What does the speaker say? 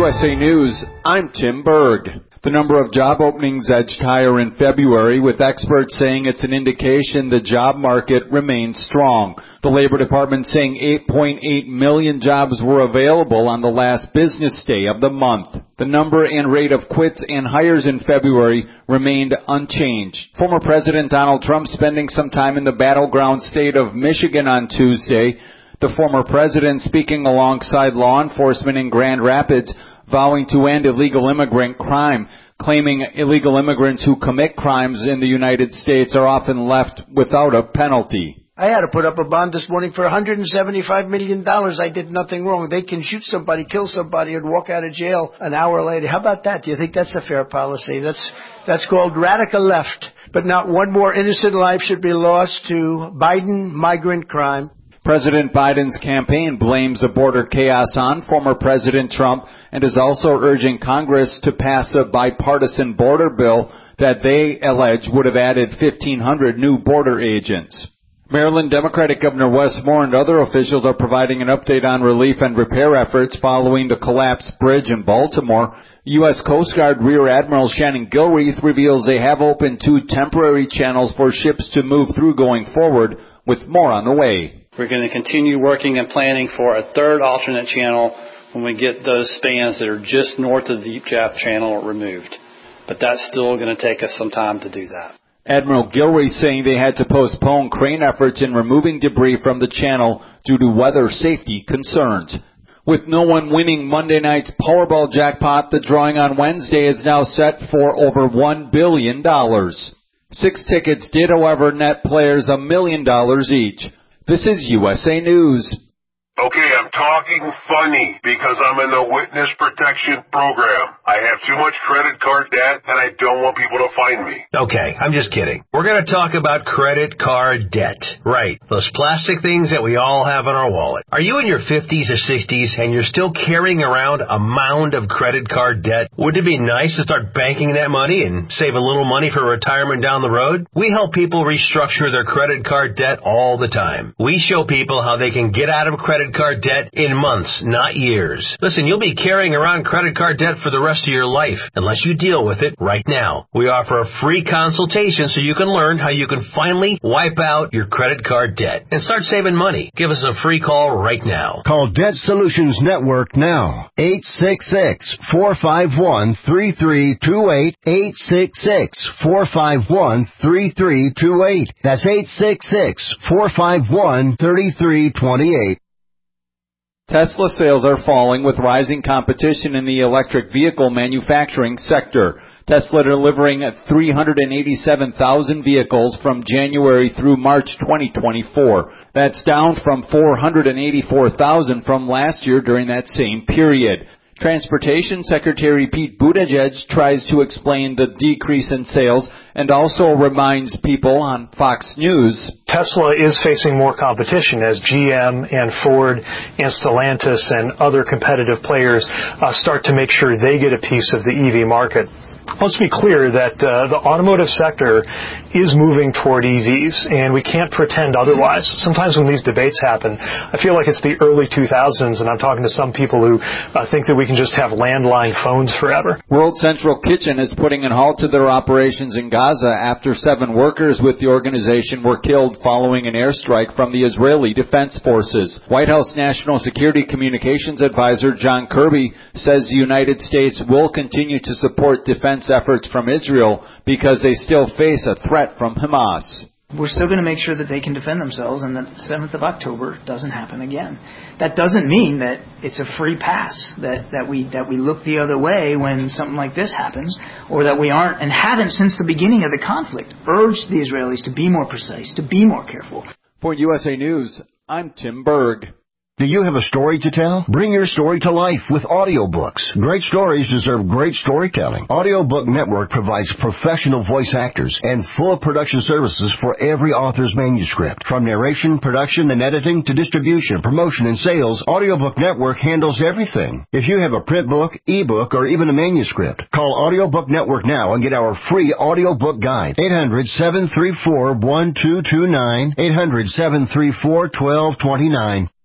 USA News, I'm Tim Berg. The number of job openings edged higher in February, with experts saying it's an indication the job market remains strong. The Labor Department saying 8.8 million jobs were available on the last business day of the month. The number and rate of quits and hires in February remained unchanged. Former President Donald Trump spending some time in the battleground state of Michigan on Tuesday. The former president speaking alongside law enforcement in Grand Rapids, vowing to end illegal immigrant crime, claiming illegal immigrants who commit crimes in the United States are often left without a penalty. I had to put up a bond this morning for $175 million. I did nothing wrong. They can shoot somebody, kill somebody, and walk out of jail an hour later. How about that? Do you think that's a fair policy? That's called radical left. But not one more innocent life should be lost to Biden migrant crime. President Biden's campaign blames the border chaos on former President Trump and is also urging Congress to pass a bipartisan border bill that they allege would have added 1,500 new border agents. Maryland Democratic Governor Wes Moore and other officials are providing an update on relief and repair efforts following the collapsed bridge in Baltimore. U.S. Coast Guard Rear Admiral Shannon Gilreath reveals they have opened 2 temporary channels for ships to move through going forward, with more on the way. We're going to continue working and planning for a third alternate channel when we get those spans that are just north of the Deep Gap Channel removed. But that's still going to take us some time to do that. Admiral Gilreath saying they had to postpone crane efforts in removing debris from the channel due to weather safety concerns. With no one winning Monday night's Powerball jackpot, the drawing on Wednesday is now set for over $1 billion. 6 tickets did, however, net players $1 million each. This is USA News. Okay, I'm talking funny because I'm in the witness protection program. I have too much credit card debt and I don't want people to find me. Okay, I'm just kidding. We're going to talk about credit card debt. Right, those plastic things that we all have in our wallet. Are you in your 50s or 60s and you're still carrying around a mound of credit card debt? Wouldn't it be nice to start banking that money and save a little money for retirement down the road? We help people restructure their credit card debt all the time. We show people how they can get out of credit card debt in months, not years. Listen, you'll be carrying around credit card debt for the rest of your life unless you deal with it right now. We offer a free consultation so you can learn how you can finally wipe out your credit card debt and start saving money. Give us a free call right now. Call Debt Solutions Network now. 866-451-3328. 866-451-3328. That's 866-451-3328. Tesla sales are falling with rising competition in the electric vehicle manufacturing sector. Tesla delivering 387,000 vehicles from January through March 2024. That's down from 484,000 from last year during that same period. Transportation Secretary Pete Buttigieg tries to explain the decrease in sales and also reminds people on Fox News. Tesla is facing more competition as GM and Ford and Stellantis and other competitive players start to make sure they get a piece of the EV market. Let's be clear that the automotive sector is moving toward EVs, and we can't pretend otherwise. Sometimes when these debates happen, I feel like it's the early 2000s, and I'm talking to some people who think that we can just have landline phones forever. World Central Kitchen is putting a halt to their operations in Gaza after 7 workers with the organization were killed following an airstrike from the Israeli Defense Forces. White House National Security Communications Advisor John Kirby says the United States will continue to support defense efforts from Israel because they still face a threat from Hamas. We're still going to make sure that they can defend themselves and that 7th of October doesn't happen again. That doesn't mean that it's a free pass, that we look the other way when something like this happens, or that we aren't and haven't since the beginning of the conflict urged the Israelis to be more precise, to be more careful. For USA News, I'm Tim Berg. Do you have a story to tell? Bring your story to life with audiobooks. Great stories deserve great storytelling. Audiobook Network provides professional voice actors and full production services for every author's manuscript. From narration, production, and editing to distribution, promotion, and sales, Audiobook Network handles everything. If you have a print book, ebook, or even a manuscript, call Audiobook Network now and get our free audiobook guide. 800-734-1229. 800-734-1229.